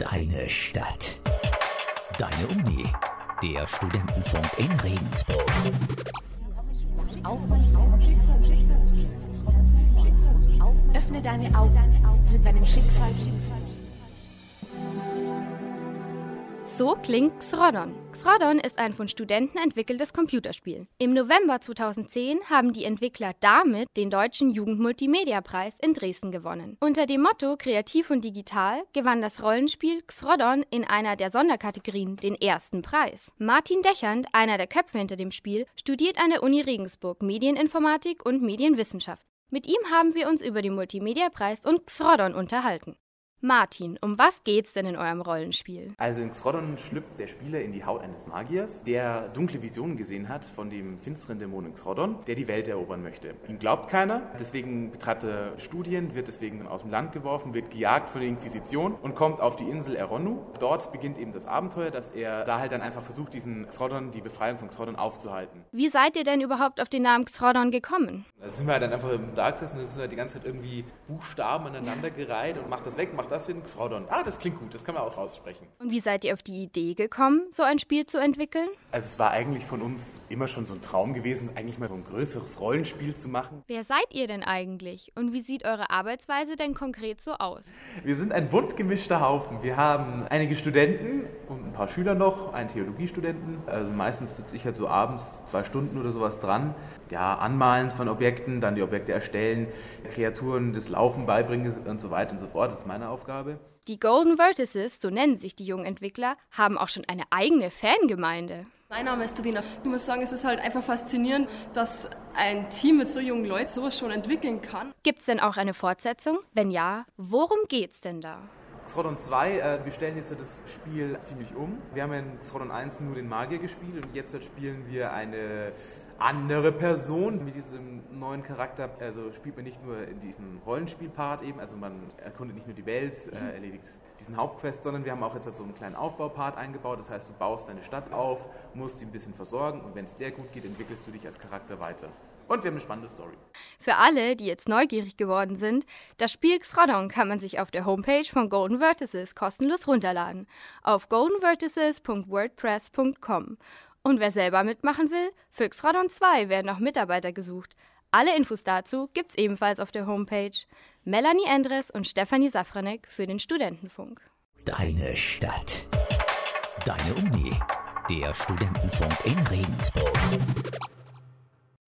Deine Stadt. Deine Uni. Der Studentenfunk in Regensburg. Öffne deine Augen zu deinem Schicksal. So klingt Xrodon. Xrodon ist ein von Studenten entwickeltes Computerspiel. Im November 2010 haben die Entwickler damit den Deutschen Jugendmultimedia-Preis in Dresden gewonnen. Unter dem Motto Kreativ und Digital gewann das Rollenspiel Xrodon in einer der Sonderkategorien den ersten Preis. Martin Dechand, einer der Köpfe hinter dem Spiel, studiert an der Uni Regensburg Medieninformatik und Medienwissenschaft. Mit ihm haben wir uns über den Multimedia-Preis und Xrodon unterhalten. Martin, um was geht's denn in eurem Rollenspiel? Also in Xrodon schlüpft der Spieler in die Haut eines Magiers, der dunkle Visionen gesehen hat von dem finsteren Dämonen Xrodon, der die Welt erobern möchte. Ihm glaubt keiner, deswegen betreibt er Studien, wird deswegen aus dem Land geworfen, wird gejagt von der Inquisition und kommt auf die Insel Eronu. Dort beginnt eben das Abenteuer, dass er da halt dann einfach versucht, diesen Xrodon, die Befreiung von Xrodon aufzuhalten. Wie seid ihr denn überhaupt auf den Namen Xrodon gekommen? Da sind wir halt dann einfach im Dark gesessen, da sind halt die ganze Zeit irgendwie Buchstaben aneinander gereiht und macht das weg, macht das für den Xrodon. Ah, das klingt gut, das kann man auch aussprechen. Und wie seid ihr auf die Idee gekommen, so ein Spiel zu entwickeln? Also es war eigentlich von uns immer schon so ein Traum gewesen, eigentlich mal so ein größeres Rollenspiel zu machen. Wer seid ihr denn eigentlich? Und wie sieht eure Arbeitsweise denn konkret so aus? Wir sind ein bunt gemischter Haufen. Wir haben einige Studenten und ein paar Schüler noch, einen Theologiestudenten. Also meistens sitze ich halt so abends 2 Stunden oder sowas dran. Ja, anmalen von Objekten, dann die Objekte erstellen, Kreaturen das Laufen beibringen und so weiter und so fort. Das ist meine Aufgabe. Die Golden Vertices, so nennen sich die jungen Entwickler, haben auch schon eine eigene Fangemeinde. Mein Name ist Dina. Ich muss sagen, es ist halt einfach faszinierend, dass ein Team mit so jungen Leuten sowas schon entwickeln kann. Gibt's denn auch eine Fortsetzung? Wenn ja, worum geht's denn da? Xrodon 2, wir stellen jetzt das Spiel ziemlich um. Wir haben in Xrodon 1 nur den Magier gespielt und jetzt spielen wir eine andere Person mit diesem neuen Charakter. Also spielt man nicht nur in diesem Rollenspielpart eben, also man erkundet nicht nur die Welt, erledigt diesen Hauptquest, sondern wir haben auch jetzt halt so einen kleinen Aufbaupart eingebaut. Das heißt, du baust deine Stadt auf, musst sie ein bisschen versorgen und wenn es dir gut geht, entwickelst du dich als Charakter weiter. Und wir haben eine spannende Story. Für alle, die jetzt neugierig geworden sind, das Spiel Xrodon kann man sich auf der Homepage von Golden Vertices kostenlos runterladen. Auf goldenvertices.wordpress.com. Und wer selber mitmachen will, für Xrodon 2 werden auch Mitarbeiter gesucht. Alle Infos dazu gibt's ebenfalls auf der Homepage. Melanie Endres und Stefanie Safranek für den Studentenfunk. Deine Stadt. Deine Uni. Der Studentenfunk in Regensburg.